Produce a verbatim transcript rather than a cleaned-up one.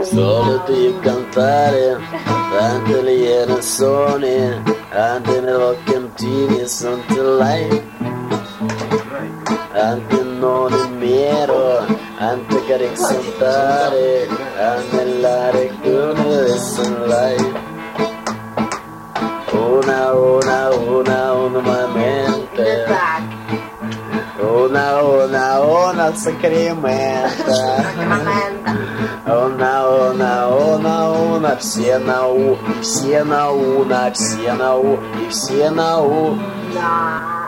Soliti cantare tante le canzoni, anche nell'occhio sotto lei, anche non è mero, anche che ricantare, anche la recune sono lei. Una, una, una, una mente. Una, una, una сакрамента. Una, una, una, una, все на у, все на у, на все на у, и все на у.